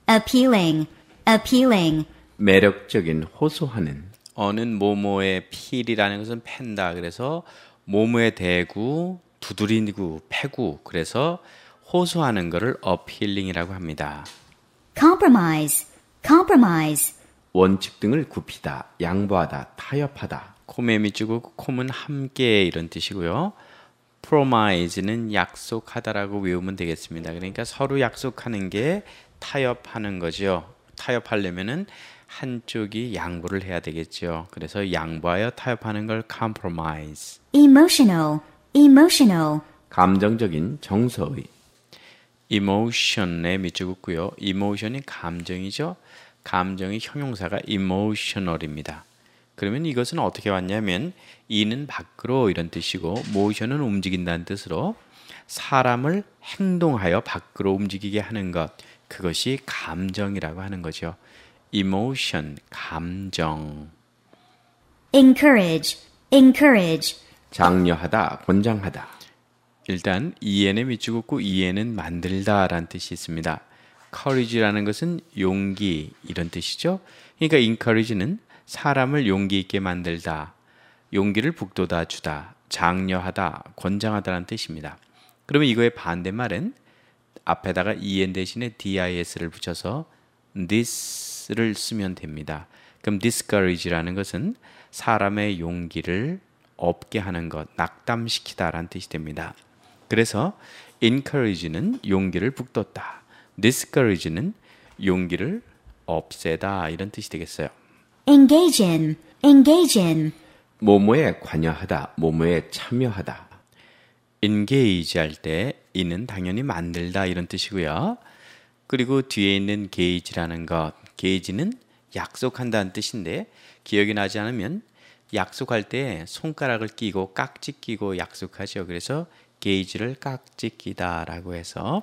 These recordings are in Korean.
appealing, appealing. 매력적인, 호소하는. 어느 뭐뭐의 필이라는 것은 팬다. 그래서 뭐뭐에 대구, 두드리고, 패고. 그래서 호소하는 것을 appealing이라고 합니다. compromise, compromise. 원칙 등을 굽히다, 양보하다, 타협하다. 콤에 밑주고 콤은 함께 이런 뜻이고요. promise는 약속하다라고 외우면 되겠습니다. 그러니까 서로 약속하는 게 타협하는 거죠. 타협하려면은 한쪽이 양보를 해야 되겠죠. 그래서 양보하여 타협하는 걸 compromise. emotional, emotional. 감정적인, 정서의. emotion에 밑줄 긋고요. emotion이 감정이죠. 감정의 형용사가 emotional입니다. 그러면 이것은 어떻게 왔냐면 이는 밖으로 이런 뜻이고 motion은 움직인다는 뜻으로 사람을 행동하여 밖으로 움직이게 하는 것, 그것이 감정이라고 하는 거죠. emotion, 감정. encourage, encourage. 장려하다, 권장하다. 일단 EN에 밑줄 긋고 EN은 만들다라는 뜻이 있습니다. courage라는 것은 용기 이런 뜻이죠. 그러니까 encourage는 사람을 용기 있게 만들다, 용기를 북돋아 주다, 장려하다, 권장하다라는 뜻입니다. 그러면 이거의 반대말은 앞에다가 en 대신에 dis를 붙여서 this를 쓰면 됩니다. 그럼 discourage라는 것은 사람의 용기를 없게 하는 것, 낙담시키다라는 뜻이 됩니다. 그래서 encourage는 용기를 북돋다, discourage는 용기를 없애다 이런 뜻이 되겠어요. engage in, engage in. 뭐뭐에 관여하다, 뭐뭐에 참여하다. engage 할 때 이는 당연히 만들다 이런 뜻이고요. 그리고 뒤에 있는 gage라는 것, gage는 약속한다는 뜻인데 기억이 나지 않으면 약속할 때 손가락을 끼고 깍지 끼고 약속하죠. 그래서 gage를 깍지 끼다라고 해서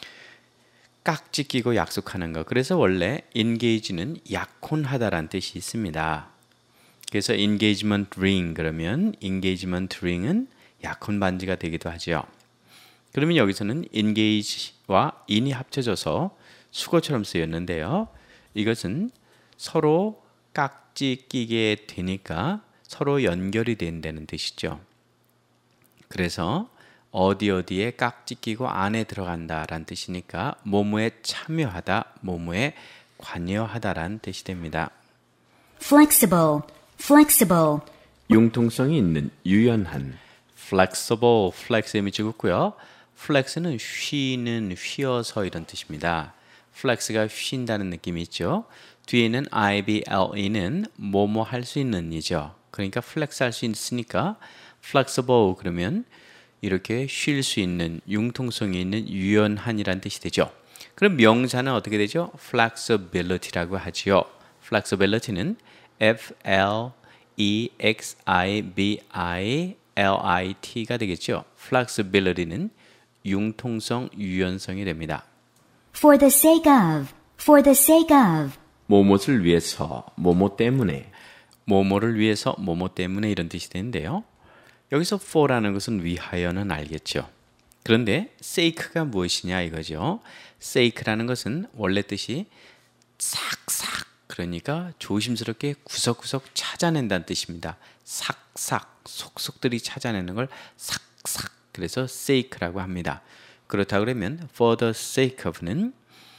깍지 끼고 약속하는 것. 그래서 원래 engage는 약혼하다라는 뜻이 있습니다. 그래서 engagement ring 그러면 engagement ring은 약혼 반지가 되기도 하죠. 그러면 여기서는 engage와 in이 합쳐져서 수거처럼 쓰였는데요. 이것은 서로 깍지 끼게 되니까 서로 연결이 된다는 뜻이죠. 그래서 어디에 깍지 끼고 안에 들어간다라는 뜻이니까 뭐뭐에 참여하다, 뭐뭐에 관여하다라는 뜻이 됩니다. flexible, flexible. 융통성이 있는, 유연한. flexible, flex에 밑줄 긋고요. flex는 쉬는, 휘어서 이런 뜻입니다. flex가 쉰다는 느낌이 있죠. 뒤에는 ible는 뭐뭐 할 수 있는 이죠. 그러니까 flex 할 수 있으니까 flexible 그러면 이렇게 쉴 수 있는, 융통성이 있는, 유연한이라는 뜻이 되죠. 그럼 명사는 어떻게 되죠? flexibility라고 하지요. flexibility는 flexibilit가 되겠죠. flexibility는 융통성, 유연성이 됩니다. for the sake of, for the sake of. 뭐뭇을 위해서, 뭐뭐 때문에. 뭐뭐를 위해서, 뭐뭐 때문에 이런 뜻이 되는데요. 여기서 for라는 것은 위하여는 알겠죠. 그런데 sake가 무엇이냐 이거죠. sake라는 것은 원래 뜻이 싹싹, 그러니까 조심스럽게 구석구석 찾아낸다는 뜻입니다. 싹싹, 속속들이 찾아내는 걸 싹싹, 그래서 sake라고 합니다. 그렇다 그러면 for the sake of는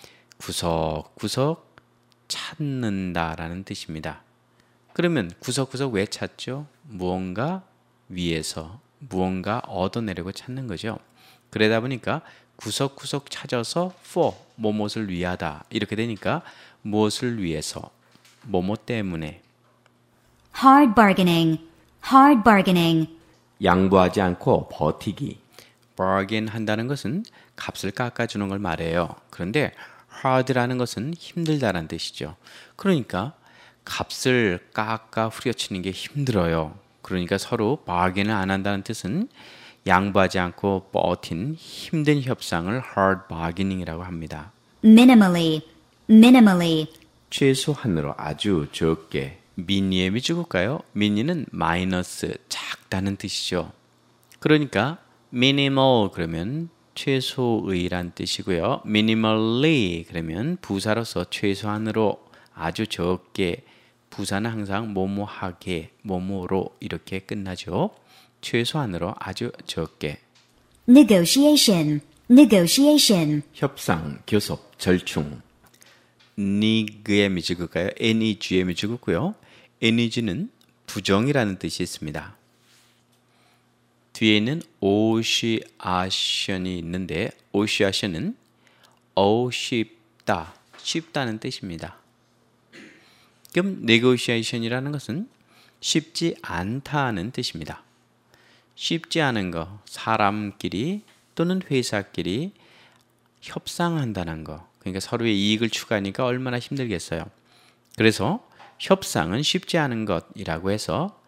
구석구석 찾는다라는 뜻입니다. 그러면 구석구석 왜 찾죠? 무언가 위에서 무언가 얻어내려고 찾는 거죠. 그러다 보니까 구석구석 찾아서 for, 뭐뭇을 위하다 이렇게 되니까 무엇을 위해서, 뭐뭐 때문에. hard bargaining, hard bargaining. 양보하지 않고 버티기. bargain 한다는 것은 값을 깎아주는 걸 말해요. 그런데 hard라는 것은 힘들다라는 뜻이죠. 그러니까 값을 깎아 후려치는 게 힘들어요. 그러니까 서로 bargain을 안 한다는 뜻은 양보하지 않고 버틴 힘든 협상을 hard bargaining이라고 합니다. minimally, minimally. 최소한으로 아주 적게. 미니에 밑줄을까요? 미니는 마이너스, 작다는 뜻이죠. 그러니까 minimal 그러면 최소의란 뜻이고요. minimally 그러면 부사로서 최소한으로 아주 적게 부사는 항상 뭐뭐하게 뭐뭐로 이렇게 끝나죠. 최소한으로 아주 적게 negotiation, negotiation, 협상, 교섭, 절충. nig의 미지극가요. neg의 미지극고요. neg는 부정이라는 뜻이 있습니다. 뒤에는 오시아션이 있는데 오시아션은 쉽다, 쉽다는 뜻입니다. 그럼 negotiation이라는 것은 쉽지 않다는 뜻입니다. 쉽지 않은 거, 사람끼리 또는 회사끼리 협상한다는 거. 그러니까 서로의 이익을 추구하니까 얼마나 힘들겠어요. 그래서 협상은 쉽지 않은 것이라고 해서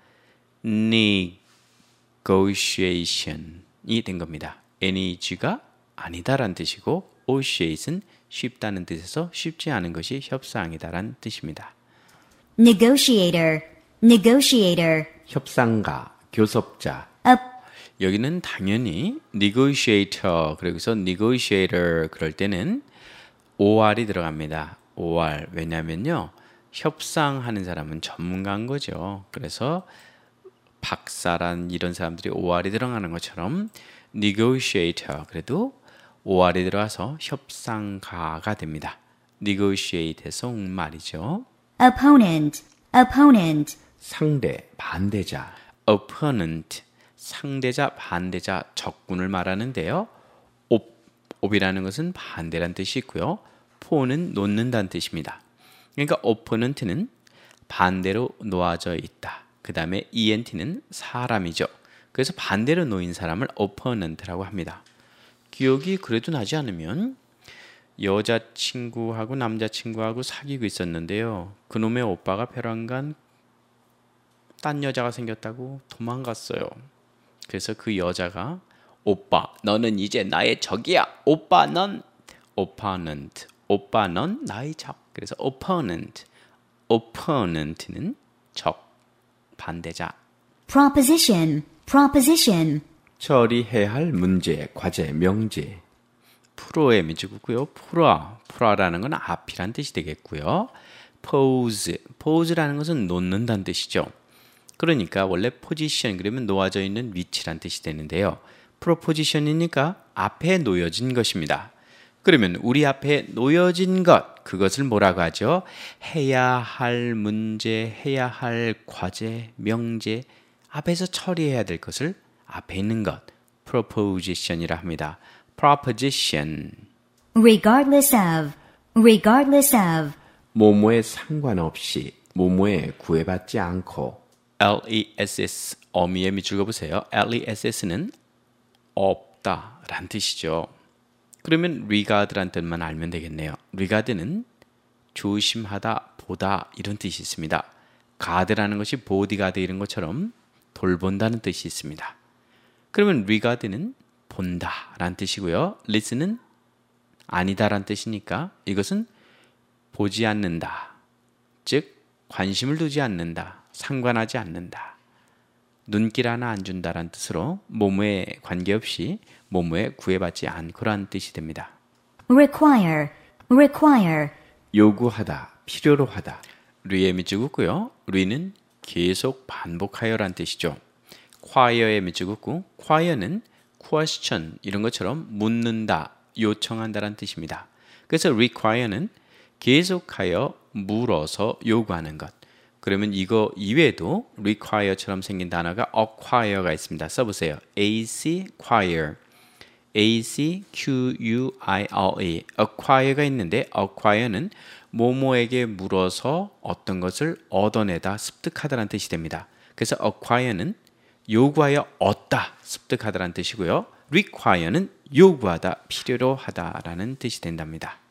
negotiation이 된 겁니다. neg가 아니다라는 뜻이고 negotiate은 쉽다는 뜻에서 쉽지 않은 것이 협상이다라는 뜻입니다. negotiator, negotiator, 협상가, 교섭자. up, 여기는 당연히 negotiator 그래서 negotiator 그럴 때는 or이 들어갑니다. or 왜냐면요 협상하는 사람은 전문가인 거죠. 그래서 박사란 이런 사람들이 or이 들어가는 것처럼 negotiator 그래도 or이 들어와서 협상가가 됩니다. negotiate에서 온 말이죠. opponent, opponent, 상대, 반대자. opponent 상대자, 반대자, 적군을 말하는데요. op이라는 것은 반대란 뜻이 있고요. 포는 놓는다는 뜻입니다. 그러니까 opponent는 반대로 놓아져 있다. 그 다음에 ent는 사람이죠. 그래서 반대로 놓인 사람을 opponent라고 합니다. 기억이 그래도 나지 않으면 여자친구하고 남자친구하고 사귀고 있었는데요. 그놈의 오빠가 벼랑간 딴 여자가 생겼다고 도망갔어요. 그래서 그 여자가 오빠 너는 이제 나의 적이야. 오빠 넌 opponent. 오빠 넌 나의 적. 그래서 opponent. opponent는 적, 반대자. proposition, proposition, 처리해야 할 문제, 과제, 명제. 프로의 미지고요. 프라라는 건 앞이란 뜻이 되겠고요. pose라는 것은 놓는다는 뜻이죠. 그러니까 원래 포지션 그러면 놓아져 있는 위치란 뜻이 되는데요. 프로포지션이니까 앞에 놓여진 것입니다. 그러면 우리 앞에 놓여진 것 그것을 뭐라고 하죠? 해야 할 문제, 해야 할 과제, 명제 앞에서 처리해야 될 것을 앞에 있는 것 proposition이라 합니다. proposition regardless of, regardless of, 뭐뭐에 상관없이, 뭐뭐에 구애받지 않고. LESS 어미의 밑줄 그어보세요. LESS는 없다 라는 뜻이죠. 그러면 regard란 뜻만 알면 되겠네요. regard는 조심하다, 보다 이런 뜻이 있습니다. guard라는 것이 bodyguard 이런 것처럼 돌본다는 뜻이 있습니다. 그러면 regard는 본다 라는 뜻이고요. listen은 아니다 라는 뜻이니까 이것은 보지 않는다. 즉 관심을 두지 않는다. 상관하지 않는다. 눈길 하나 안 준다라는 뜻으로 뭐뭐에 관계없이 뭐뭐에 구애받지 않고라는 뜻이 됩니다. require, require, 요구하다, 필요로 하다. 리의 밑줄 긋고요. 리는 계속 반복하여라는 뜻이죠. quire의 밑줄 긋고 quire는 question 이런 것처럼 묻는다, 요청한다라는 뜻입니다. 그래서 require는 계속하여 물어서 요구하는 것. 그러면 이거 이외에도 require처럼 생긴 단어가 acquire가 있습니다. 써보세요. acquire, A-C-Q-U-I-R-E, acquire가 있는데 acquire는 뭐뭐에게 물어서 어떤 것을 얻어내다, 습득하다라는 뜻이 됩니다. 그래서 acquire는 요구하여 얻다, 습득하다라는 뜻이고요. require는 요구하다, 필요로 하다라는 뜻이 된답니다.